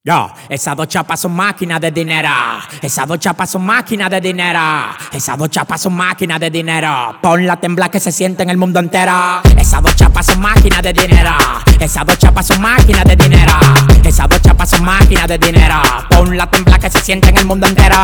Yo, esas dos chapas son máquinas de dinero. Esas dos chapas son máquinas de dinero. Esas dos chapas son máquinas de dinero. Ponla a temblar que se siente en el mundo entero. Esas dos chapas son máquinas de dinero. Esas dos chapas son máquinas de dinero. Esas dos chapas son máquinas de dinero. Ponla a temblar que se siente en el mundo entero.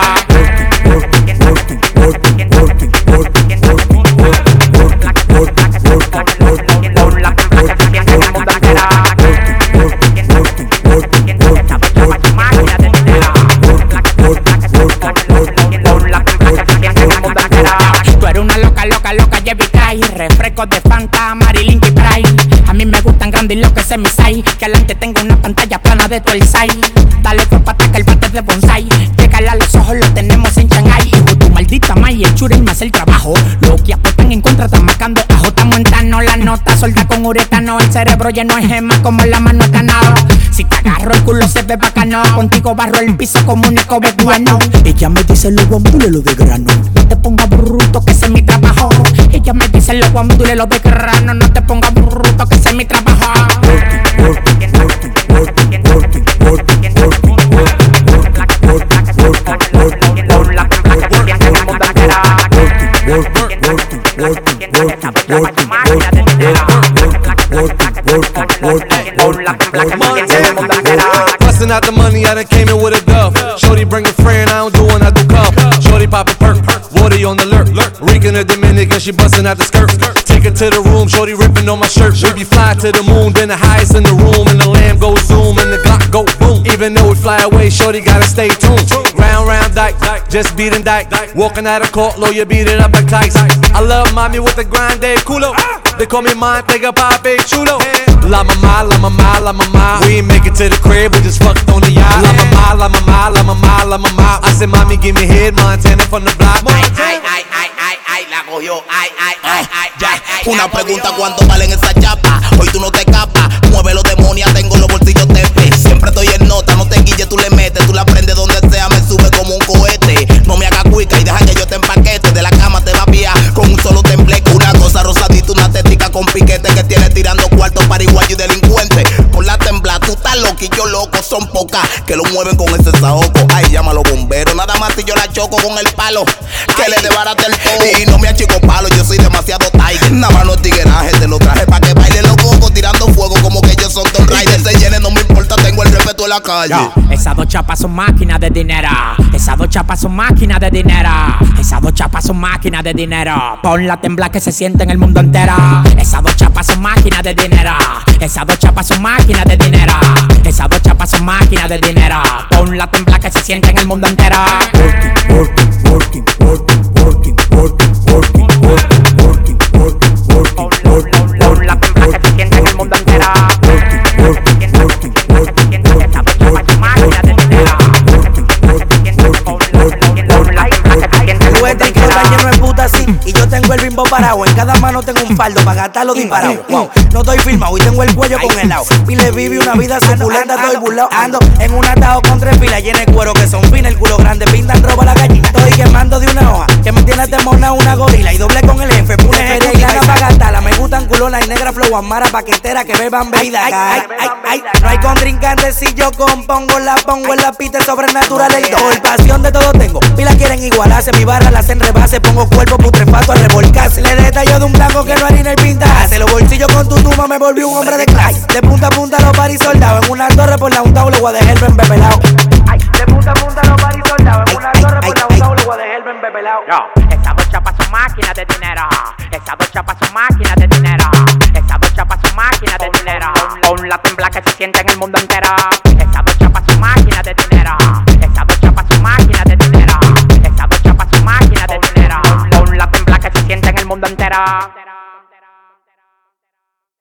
Tú eres una loca, Jevi Cray. Refrescos de Fanta, Marilyn y Sprite. A mí me gustan grandes y lo que se me sai. Que adelante tengo una pantalla plana de todo el site. Dale por pata que el bate de bonsai. Pégale a los ojos, lo tenemos en Shanghai. Hijo tu maldita may, el churel me hace el trabajo. Los que apuestan en contra están marcando ajo. Estamos entrando la nota, solda con uretano. El cerebro lleno de gemas como la mano ganado. Si te agarro el culo se ve bacano. Contigo barro el piso como un eco bueno. Ella me dice lo guambule lo de grano. No te pongas bruto que ese es mi trabajo. Ella me dice lo guambule lo de grano. No te pongas bruto que ese es mi trabajo. Bustin' out the money, I done came in with a dove. Shorty bring a friend, I don't do one, I do cup. Shorty pop a perk, Woody on the lurk. Rican a Dominican, she bustin' out the skirt. Take her to the room, Shorty rippin' on my shirt. We be fly to the moon, then the highest in the room. And the lamb goes zoom, and the Glock go boom. Even though we fly away, Shorty gotta stay tuned. Round, round, dyke, just beatin' dyke. Walking out of court, lawyer beat it up like Tyson. I love mommy with the grande culo. They call me Montega Pape Chulo. La mama, la mama, la mama. We ain't make it to the crib, we just fucked on the yacht. La mama, la mama, la mama, la mama. I said, mommy, give me head, Montana from the block. Ay, la cogió, ya. Una pregunta, ¿cuánto valen esas chapas? Hoy tú no te escapas, mueve los demonios, tengo los bolsillos tepe. Siempre estoy en nota, no te guilles, tú le metes. Tú la prendes donde sea, me sube como un cohete. No me hagas cuica y deja que yo te empaquete. De la cama te va a pillar con un solo templete. Una cosa rosadita, una tética con piquete que tiene tirando cuartos pariguayo y delincuente. Por la tembla, tú estás loco y yo loco. Son pocas que lo mueven con ese saoco. Ay, llámalo bombero, nada más si yo la choco con el palo que le desbarate el todo. Y no me achico palo, yo soy demasiado tiger. Nada más no tigueraje, te lo traje pa' que bailen los cocos tirando fuego como que ellos son Tomb Raider. Se llenen, no me importa, tengo el respeto en la calle. Yo, esas dos chapas son máquinas de dinero. Esas dos chapas son máquinas de dinero. Esas dos chapas son máquinas de dinero. Ponla a temblar que se siente en el mundo entero. Esas dos chapas son máquinas de dinero. Esas dos chapas son máquinas de dinero. Esas dos chapas son máquinas de dinero. Ponla a temblar que se siente en el mundo entero. Ponla a temblar que se siente en el mundo entero. Y yo tengo el bimbo parado, en cada mano tengo un faldo para gastarlo disparado. Wow, no estoy filmado y tengo el cuello congelado. Y le viví una vida suculenta, estoy burlado. Ando en un atajo con 3 pilas llenas de cuero que son finas, el culo grande, pintan roba la gallina. Estoy quemando de una hoja que me tiene temona una gorila. Y doble con el jefe, pune feria y gana para gastarla. Me gustan culona y negra flow, amara paquetera que beban bebida. No hay contrincante si yo compongo, la pongo en la pista sobrenatural. El por pasión de todo tengo, pilas quieren igualarse, mi barra la hacen rebase, pongo cuerpo putrefacto a revolcarse. Le detallo de un blanco que no harina el pintaje. Los bolsillos con tu tumba me volví un hombre de clase. De punta a punta los paris soldados. En una torre por la untado le voy a dejar el bebelao. De punta a punta los paris soldados. En una torre por la untado le voy a dejar el bebelao. Esas dos chapas son máquinas de dinero. Esas dos chapas son máquinas de dinero. Esas dos chapas son máquinas de dinero. Ponla a temblar que se siente en el mundo entero. Esas dos chapas son máquinas de dinero. Esas dos chapas son máquinas de dinero. Esas dos chapas son máquinas de dinero. Ponla a temblar que se siente en el mundo entero.